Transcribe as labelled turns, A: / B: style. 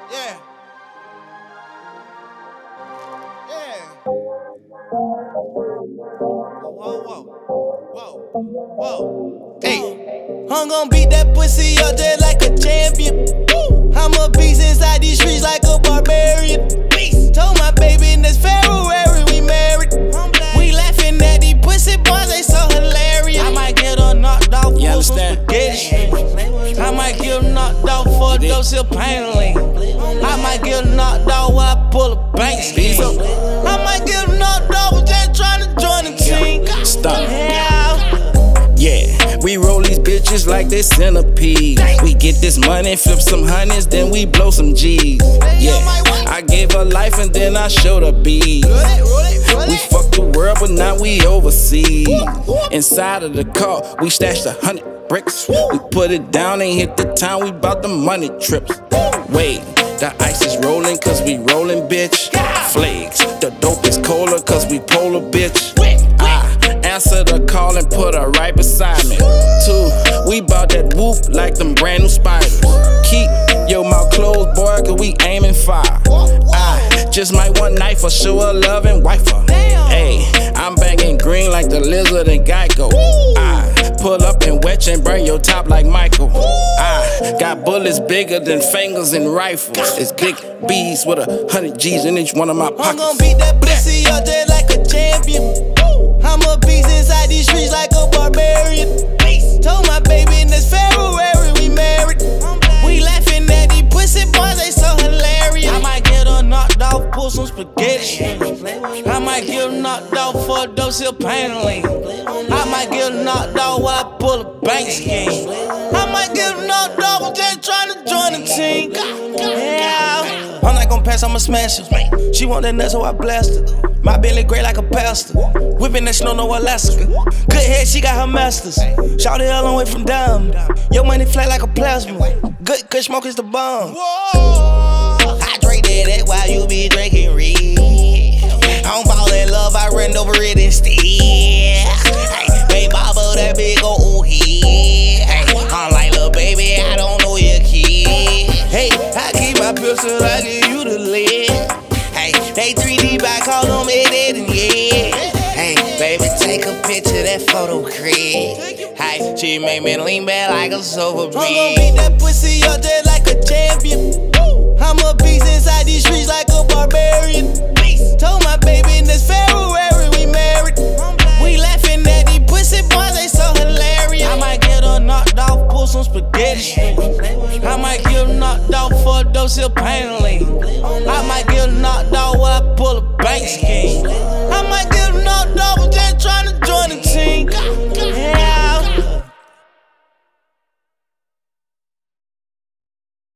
A: Yeah. Yeah. Whoa. Hey, I'm gon' beat that pussy up just like a champion. I'm a beast inside these streets like a barbarian. Beast. Told my baby in this February we married. We laughing at these pussy boys, they so hilarious. I might get her knocked off for some spaghetti. I might get her knocked off for a dose of pain. I might get her knocked off while I pull a bank scheme. I might get her knocked off just trying to join the team.
B: Stop. Yeah, we roll these bitches like they centipedes. We get this money, flip some honeys, then we blow some G's. Yeah, I gave her life and then I showed her bees. We fucked the world, but now we overseas. Inside of the car, we stashed 100 bricks. We put it down and hit the town, we bout the money trips. Wait, the ice is rolling cause we rolling, bitch. Flakes, the dope is colder cause we polar, bitch. Answer the call and put her right beside me. 2, we bout that whoop like them brand new spiders. Keep your mouth closed, boy, cause we aiming fire. I just might want knife for show her love and wife her. Ayy, I'm banging green like the lizard and Geico. I pull up and wet you and burn your top like Michael. I got bullets bigger than fingers and rifles. It's big B's with 100 G's in each one of my pockets.
A: I'm gon' beat that pussy up just like a champion. I'm a beast inside these streets like a barbarian. Told my baby in this February we married. We laughing at these pussy boys, they so hilarious. I might get her knocked off, pull some spaghetti. I might get her knocked off for a dose of pain. I might get her knocked off while I pull a bank scheme. I might get her knocked off just trying to join the team. Yeah. I'm not gon' pass, I'ma smash her. She want that nut, so I blast her. My belly gray like a pastor. Whipping that snow, no Alaska. Good head, she got her masters. Shout it all the way from down. Your money flat like a plasma. Good smoke is the bomb. I drink that while you be drinking red. I don't fall in love, I run over it instead. Hey, baby, bobble that big old head. Hey, I'm like, little baby, I don't know your kid. Hey, I keep my pistol, I give you the lead. Hey, they 3D back, call them dead and yeah. Hey, baby, take a picture, that photo crib. Hey, she make me lean back like a sofa beat. I'm gon' beat that pussy up just like a champion. I'm a beast inside these streets like a barbarian. Told my baby in this February we married. We laughing at these pussy boys, they so hilarious. I might get her knocked off, pull some spaghetti. I might get her knocked off for a dose of pain. I might get her knocked off while I pull a bank scheme. I